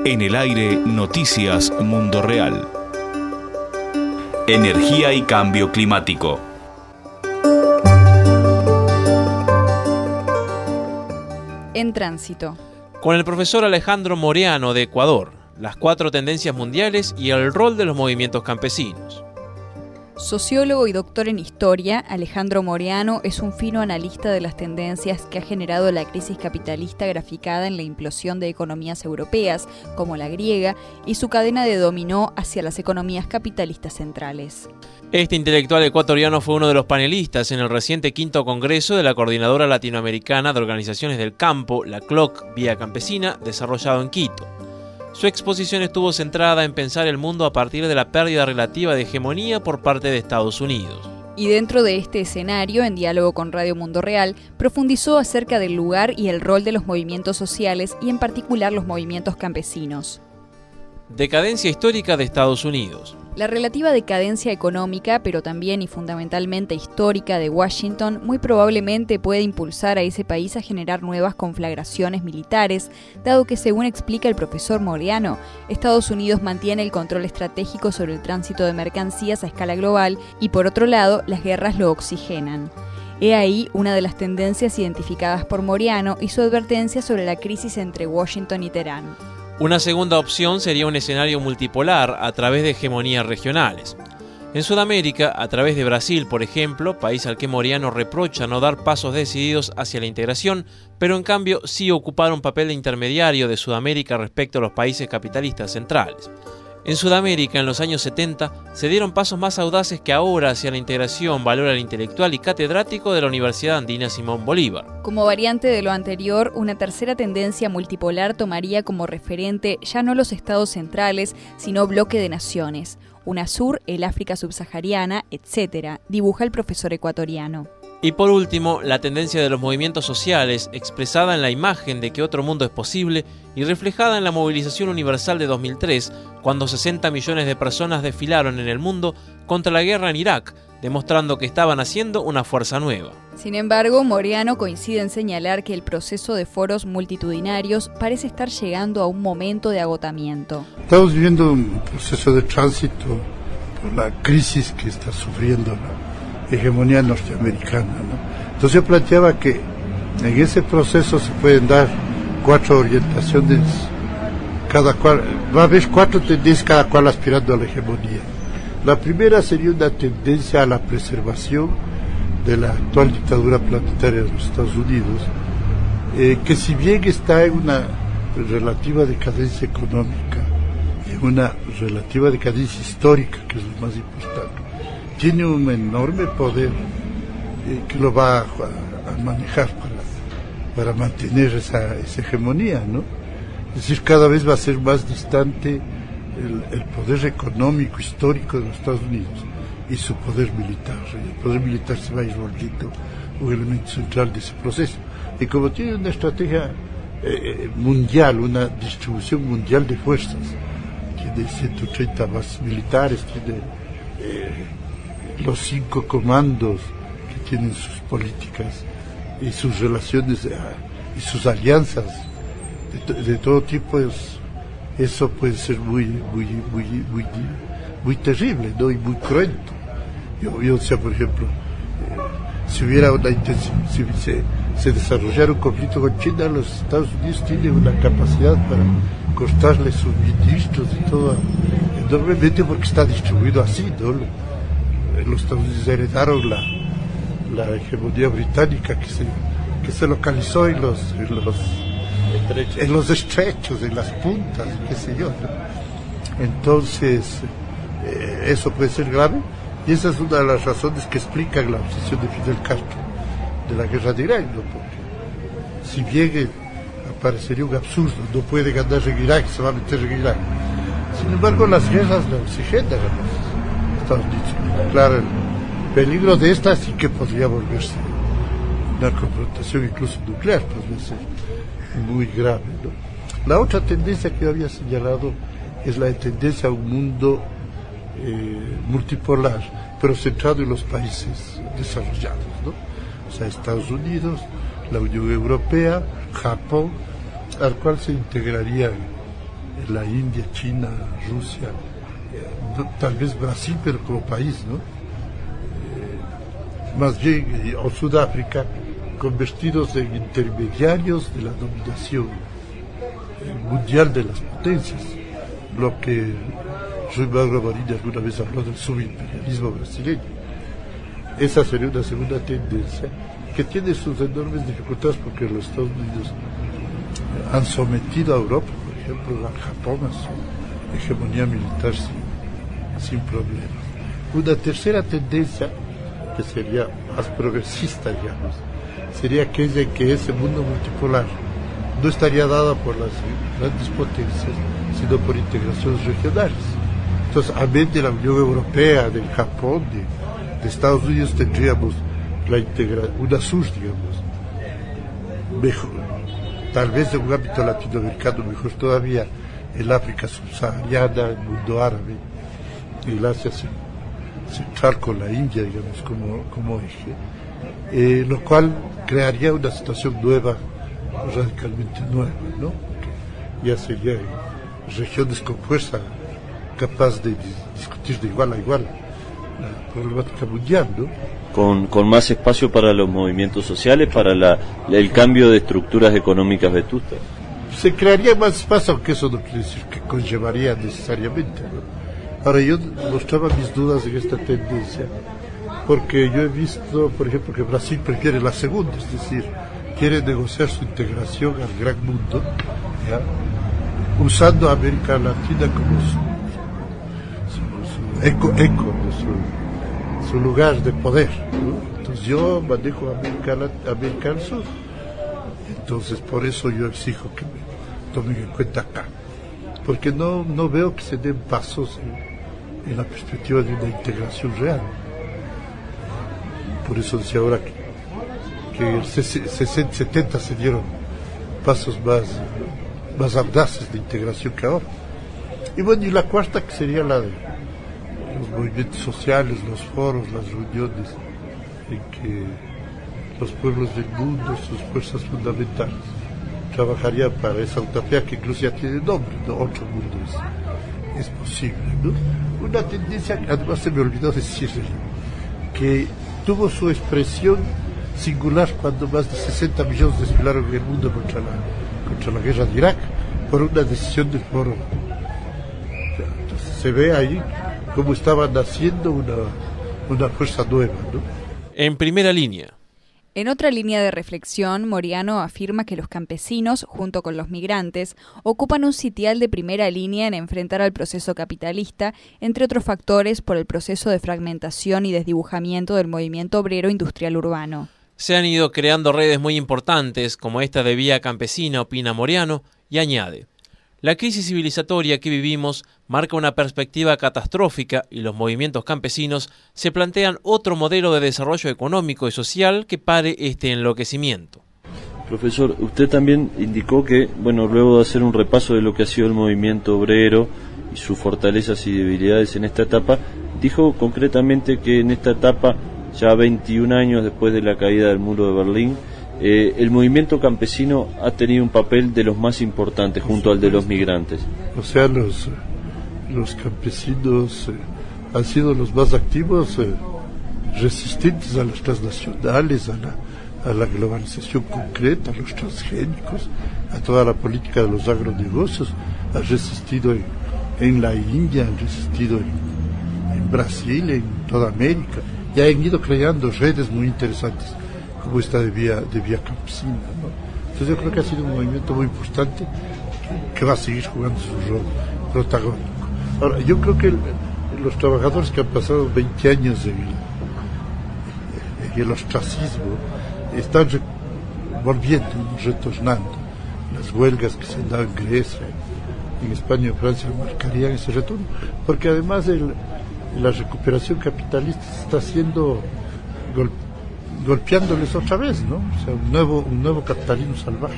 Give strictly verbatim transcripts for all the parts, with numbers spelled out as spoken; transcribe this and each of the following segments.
En el aire, Noticias Mundo Real. Energía y cambio climático. En tránsito. Con el profesor Alejandro Moreano de Ecuador, las cuatro tendencias mundiales y el rol de los movimientos campesinos. Sociólogo y doctor en historia, Alejandro Moreano es un fino analista de las tendencias que ha generado la crisis capitalista graficada en la implosión de economías europeas, como la griega, y su cadena de dominó hacia las economías capitalistas centrales. Este intelectual ecuatoriano fue uno de los panelistas en el reciente quinto congreso de la Coordinadora Latinoamericana de Organizaciones del Campo, la C L O C, Vía Campesina, desarrollado en Quito. Su exposición estuvo centrada en pensar el mundo a partir de la pérdida relativa de hegemonía por parte de Estados Unidos. Y dentro de este escenario, en diálogo con Radio Mundo Real, profundizó acerca del lugar y el rol de los movimientos sociales y en particular los movimientos campesinos. Decadencia histórica de Estados Unidos. La relativa decadencia económica, pero también y fundamentalmente histórica de Washington, muy probablemente puede impulsar a ese país a generar nuevas conflagraciones militares, dado que, según explica el profesor Moreano, Estados Unidos mantiene el control estratégico sobre el tránsito de mercancías a escala global y, por otro lado, las guerras lo oxigenan. He ahí una de las tendencias identificadas por Moreano y su advertencia sobre la crisis entre Washington y Teherán. Una segunda opción sería un escenario multipolar a través de hegemonías regionales. En Sudamérica, a través de Brasil, por ejemplo, país al que Moreano reprocha no dar pasos decididos hacia la integración, pero en cambio sí ocupar un papel de intermediario de Sudamérica respecto a los países capitalistas centrales. En Sudamérica, en los años setenta, se dieron pasos más audaces que ahora hacia la integración, valora el intelectual y catedrático de la Universidad Andina Simón Bolívar. Como variante de lo anterior, una tercera tendencia multipolar tomaría como referente ya no los estados centrales, sino bloque de naciones, UNASUR, el África subsahariana, etcétera, dibuja el profesor ecuatoriano. Y por último, la tendencia de los movimientos sociales, expresada en la imagen de que otro mundo es posible y reflejada en la movilización universal de dos mil tres, cuando sesenta millones de personas desfilaron en el mundo contra la guerra en Irak, demostrando que estaban haciendo una fuerza nueva. Sin embargo, Moreano coincide en señalar que el proceso de foros multitudinarios parece estar llegando a un momento de agotamiento. Estamos viviendo un proceso de tránsito por la crisis que está sufriendo la hegemonía norteamericana, ¿no? Entonces yo planteaba que en ese proceso se pueden dar cuatro orientaciones, cada cual, va a haber cuatro tendencias, cada cual aspirando a la hegemonía. La primera sería una tendencia a la preservación de la actual dictadura planetaria de los Estados Unidos, eh, que si bien está en una relativa decadencia económica, en una relativa decadencia histórica, que es lo más importante, tiene un enorme poder eh, que lo va a, a manejar para, para mantener esa, esa hegemonía, ¿no? Es decir, cada vez va a ser más distante el, el poder económico histórico de los Estados Unidos y su poder militar. El poder militar se va a ir volviendo un elemento central de ese proceso. Y como tiene una estrategia eh, mundial, una distribución mundial de fuerzas, tiene ciento treinta bases militares, tiene eh, los cinco comandos que tienen sus políticas y sus relaciones eh, y sus alianzas de, de todo tipo, es, eso puede ser muy muy muy muy muy terrible, ¿no? Y muy cruento. Yo, yo decía, por ejemplo, eh, si hubiera una intención, si se, se desarrollara un conflicto con China, los Estados Unidos tienen una capacidad para cortarle sus ministros y todo enormemente, porque está distribuido así, ¿no? Los Estados Unidos heredaron la, la hegemonía británica que se, que se localizó en los, en los estrechos, en los estrechos, en las puntas, qué sé yo, ¿no? Entonces, eh, eso puede ser grave, y esa es una de las razones que explican la obsesión de Fidel Castro de la guerra de Irak, ¿no? Porque si bien eh, parecería un absurdo, no puede ganar en Irak, se va a meter en Irak. Sin embargo, las guerras la oxigenan a los Estados Unidos. Claro, el peligro de esta sí que podría volverse una confrontación incluso nuclear, podría ser muy grave, ¿no? La otra tendencia que yo había señalado es la tendencia a un mundo eh, multipolar, pero centrado en los países desarrollados, ¿no? O sea, Estados Unidos, la Unión Europea, Japón, al cual se integrarían la India, China, Rusia, eh, tal vez Brasil, pero como país, ¿no? Eh, más bien, o Sudáfrica, convertidos en intermediarios de la dominación mundial de las potencias, lo que João Mauro Marinho alguna vez habló del subimperialismo brasileño. Esa sería una segunda tendencia que tiene sus enormes dificultades porque los Estados Unidos han sometido a Europa, por ejemplo, al Japón, a su hegemonía militar sin, sin problemas. Una tercera tendencia, que sería más progresista, digamos, sería aquella en que ese mundo multipolar no estaría dado por las grandes potencias, sino por integraciones regionales. Entonces, a vez de la Unión Europea, del Japón, de, de Estados Unidos, tendríamos la integra UNASUR, digamos, mejor, tal vez en un ámbito latinoamericano, mejor todavía, el África subsahariana, el mundo árabe, y el Asia central con la India, digamos, como, como eje, eh, lo cual crearía una situación nueva, radicalmente nueva, ¿no? Que ya sería regiones con fuerza capaz de discutir de igual a igual la problemática mundial, ¿no? Con, con más espacio para los movimientos sociales, para la, el cambio de estructuras económicas vetustas. Se crearía más espacio, aunque eso no quiere decir que conllevaría necesariamente, ¿no? Ahora, yo mostraba mis dudas en esta tendencia, porque yo he visto, por ejemplo, que Brasil prefiere la segunda, es decir, quiere negociar su integración al gran mundo, ¿ya? Usando a América Latina como su, su, su eco, eco su, su lugar de poder, ¿no? Entonces yo manejo América, América del Sur, entonces por eso yo exijo que me tomen en cuenta acá, porque no, no veo que se den pasos en, en la perspectiva de una integración real. Por eso decía ahora que que en el sesenta, setenta se dieron pasos más, más audaces de integración que ahora. Y bueno, y la cuarta, que sería la de los movimientos sociales, los foros, las reuniones en que los pueblos del mundo, sus fuerzas fundamentales, trabajarían para esa utopía que incluso ya tiene nombre, ¿no? Otro mundo es, es posible, ¿no? Una tendencia, además se me olvidó decirle, que tuvo su expresión singular cuando más de sesenta millones desfilaron en el mundo contra la, contra la guerra de Irak por una decisión del foro. Entonces se ve ahí cómo estaba naciendo una, una fuerza nueva, ¿no? En primera línea. En otra línea de reflexión, Moreano afirma que los campesinos, junto con los migrantes, ocupan un sitial de primera línea en enfrentar al proceso capitalista, entre otros factores por el proceso de fragmentación y desdibujamiento del movimiento obrero industrial urbano. Se han ido creando redes muy importantes, como esta de Vía Campesina, opina Moreano, y añade: la crisis civilizatoria que vivimos marca una perspectiva catastrófica y los movimientos campesinos se plantean otro modelo de desarrollo económico y social que pare este enloquecimiento. Profesor, usted también indicó que, bueno, luego de hacer un repaso de lo que ha sido el movimiento obrero y sus fortalezas y debilidades en esta etapa, dijo concretamente que en esta etapa, ya veintiún años después de la caída del muro de Berlín, eh, el movimiento campesino ha tenido un papel de los más importantes junto al de los migrantes. O sea, los, los campesinos eh, han sido los más activos, eh, resistentes a las transnacionales, a la, a la globalización concreta, a los transgénicos, a toda la política de los agronegocios. Han resistido en, en la India, han resistido en, en Brasil, en toda América. Y han ido creando redes muy interesantes, como esta de Vía, de Vía Campesina, ¿no? Entonces yo creo que ha sido un movimiento muy importante que, que va a seguir jugando su rol protagónico. Ahora, yo creo que el, los trabajadores que han pasado veinte años en el, en el ostracismo están re, volviendo, retornando. Las huelgas que se han dado en Grecia, en España y en Francia marcarían ese retorno, porque además el la recuperación capitalista está haciendo gol, golpeándoles otra vez, ¿no? O sea, un nuevo, un nuevo capitalismo salvaje.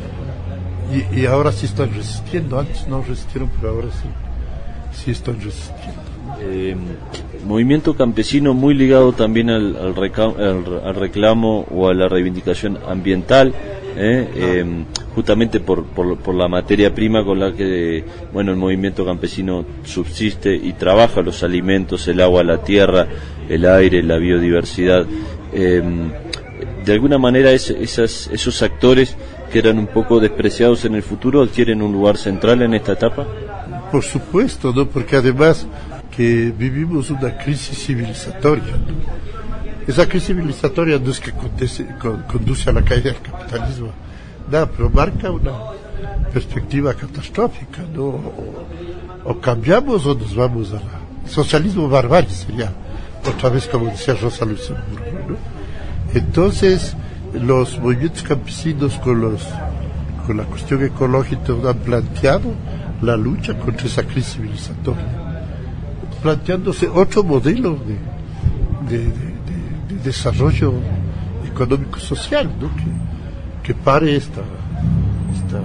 Y, y ahora sí están resistiendo. Antes no resistieron, pero ahora sí, sí están resistiendo. Eh, movimiento campesino muy ligado también al, al, reclamo, al, al reclamo o a la reivindicación ambiental. ¿eh? Eh, justamente por, por, por la materia prima con la que bueno el movimiento campesino subsiste y trabaja, los alimentos, el agua, la tierra, el aire, la biodiversidad. Eh, de alguna manera es, esas, esos actores que eran un poco despreciados en el futuro adquieren un lugar central en esta etapa. Por supuesto, ¿no? Porque además que vivimos una crisis civilizatoria, ¿no? Esa crisis civilizatoria no es que conduce, conduce a la caída del capitalismo, nada, pero marca una perspectiva catastrófica, ¿no? O, o cambiamos o nos vamos a la... Socialismo barbarie sería, otra vez como decía Rosa Luxemburgo, ¿no? Entonces, los movimientos campesinos con, los, con la cuestión ecológica han planteado la lucha contra esa crisis civilizatoria, planteándose otro modelo de, de, de, de, de desarrollo económico-social, ¿no? que, que pare esta, esta,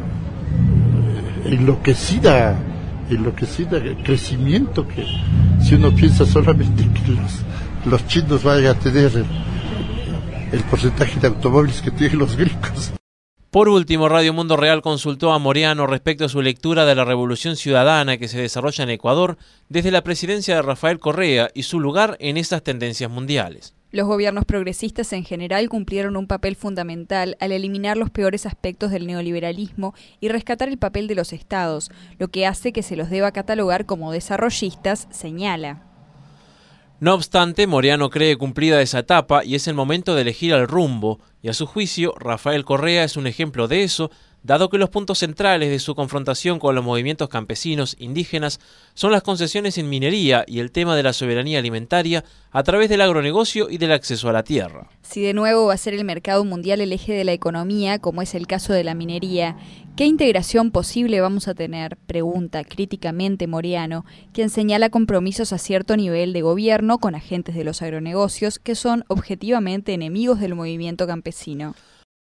esta eh, enloquecida, enloquecida crecimiento que si uno piensa solamente que los, los chinos vayan a tener el, el porcentaje de automóviles que tienen los gringos. Por último, Radio Mundo Real consultó a Moreano respecto a su lectura de la revolución ciudadana que se desarrolla en Ecuador desde la presidencia de Rafael Correa y su lugar en esas tendencias mundiales. Los gobiernos progresistas en general cumplieron un papel fundamental al eliminar los peores aspectos del neoliberalismo y rescatar el papel de los estados, lo que hace que se los deba catalogar como desarrollistas, señala. No obstante, Moreano cree cumplida esa etapa y es el momento de elegir el rumbo, y a su juicio, Rafael Correa es un ejemplo de eso, dado que los puntos centrales de su confrontación con los movimientos campesinos indígenas son las concesiones en minería y el tema de la soberanía alimentaria a través del agronegocio y del acceso a la tierra. Si de nuevo va a ser el mercado mundial el eje de la economía, como es el caso de la minería, ¿qué integración posible vamos a tener?, pregunta críticamente Moreano, quien señala compromisos a cierto nivel de gobierno con agentes de los agronegocios que son objetivamente enemigos del movimiento campesino.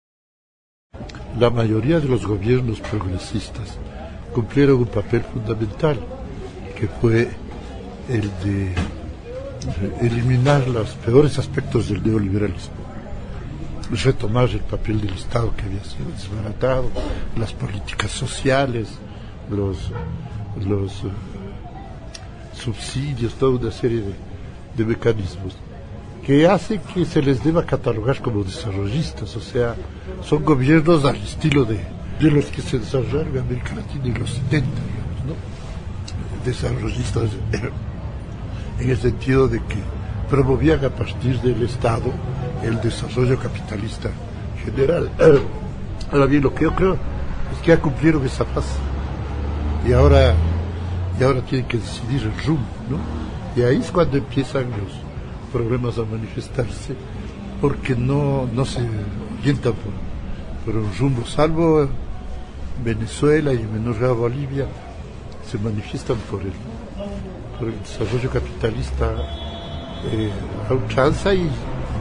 La mayoría de los gobiernos progresistas cumplieron un papel fundamental, que fue el de eliminar los peores aspectos del neoliberalismo, retomar el papel del Estado que había sido desbaratado, las políticas sociales, los, los uh, subsidios, toda una serie de, de mecanismos que hace que se les deba catalogar como desarrollistas, o sea, son gobiernos al estilo de, de los que se desarrollaron en América Latina en los setenta, ¿no? Desarrollistas en el sentido de que promovían a partir del Estado el desarrollo capitalista general. Ahora bien, lo que yo creo es que ya cumplieron esa fase y ahora, y ahora tienen que decidir el rumbo, ¿no? Y ahí es cuando empiezan los problemas a manifestarse, porque no, no se orientan por, por un rumbo, salvo Venezuela y en menor grado Bolivia, se manifiestan por el, por el desarrollo capitalista eh, a ultranza y, y,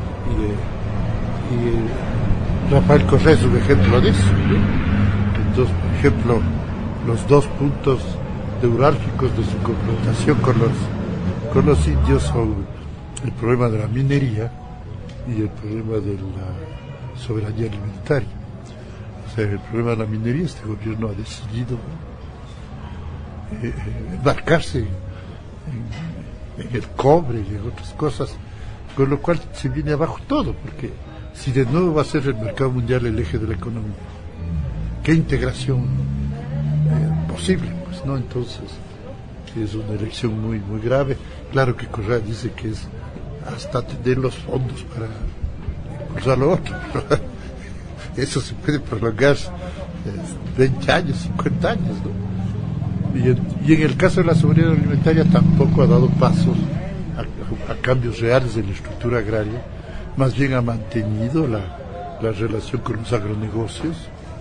y eh, Rafael Correa es un ejemplo de eso, ¿no? Entonces, por ejemplo, los dos puntos neurálgicos de su confrontación con los, con los indios son el problema de la minería y el problema de la soberanía alimentaria. O sea, el problema de la minería, este gobierno ha decidido eh, embarcarse en, en el cobre y en otras cosas, con lo cual se viene abajo todo, porque si de nuevo va a ser el mercado mundial el eje de la economía, ¿qué integración eh, posible? Pues no, entonces es una elección muy muy grave. Claro que Correa dice que es hasta tener los fondos para impulsar lo otro, pero eso se puede prolongar eh, veinte años, cincuenta años, ¿no? Y en, y en el caso de la soberanía alimentaria tampoco ha dado pasos a, a cambios reales de la estructura agraria, más bien ha mantenido la, la relación con los agronegocios,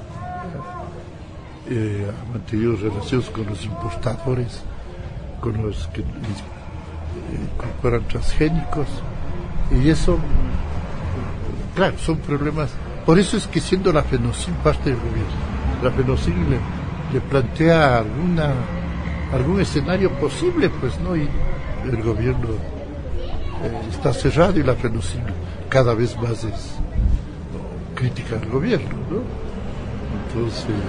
eh, ha mantenido relaciones con los importadores, con los que incorporan transgénicos, y eso, claro, son problemas. Por eso es que siendo la FENOCIN parte del gobierno, la FENOCIN le, le plantea alguna algún escenario posible, pues no, y el gobierno eh, está cerrado y la FENOCIN cada vez más es, crítica al gobierno, ¿no? Entonces,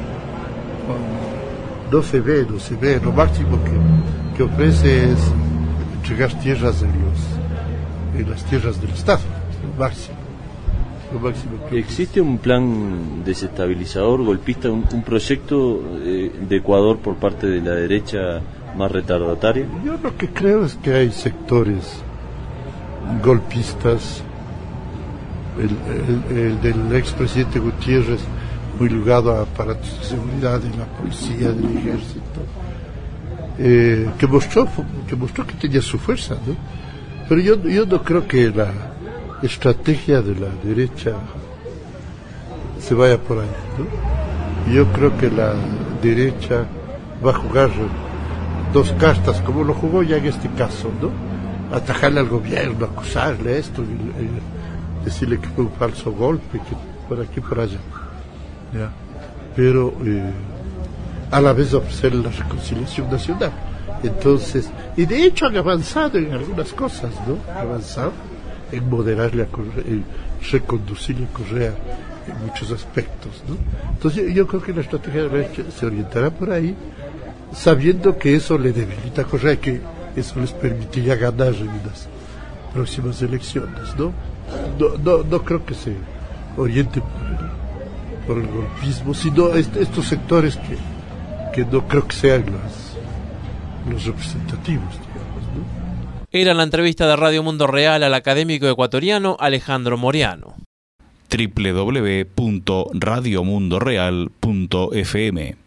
no se ve, no se ve, lo máximo que, que ofrece es entregar tierras en, los, en las tierras del Estado, lo máximo. Lo máximo que ¿Existe un plan desestabilizador, golpista, un, un proyecto eh, de Ecuador por parte de la derecha más retardataria? Yo lo que creo es que hay sectores golpistas, el, el, el del expresidente Gutiérrez, muy ligado a aparatos de seguridad de la policía, del ejército, eh, que mostró que mostró que tenía su fuerza, ¿no? Pero yo, yo no creo que la estrategia de la derecha se vaya por ahí, ¿no? Yo creo que la derecha va a jugar dos cartas, como lo jugó ya en este caso, ¿no? Atajarle al gobierno, acusarle esto, y, y decirle que fue un falso golpe, que por aquí por allá, ¿ya? Pero eh, a la vez ofrecer la reconciliación nacional. Entonces, y de hecho han avanzado en algunas cosas, ¿no? Han avanzado en moderarle a Correa, en reconducirle a Correa en muchos aspectos, ¿no? Entonces yo creo que la estrategia de la derecha se orientará por ahí, sabiendo que eso le debilita a Correa, que eso les permitiría ganar en las próximas elecciones, ¿no? No, no, no creo que se oriente por el, por el golpismo, sino est- estos sectores que, que no creo que sean los, los representativos, digamos, ¿no? Era la entrevista de Radio Mundo Real al académico ecuatoriano Alejandro Moriano. doble u doble u doble u punto radio mundo real punto f m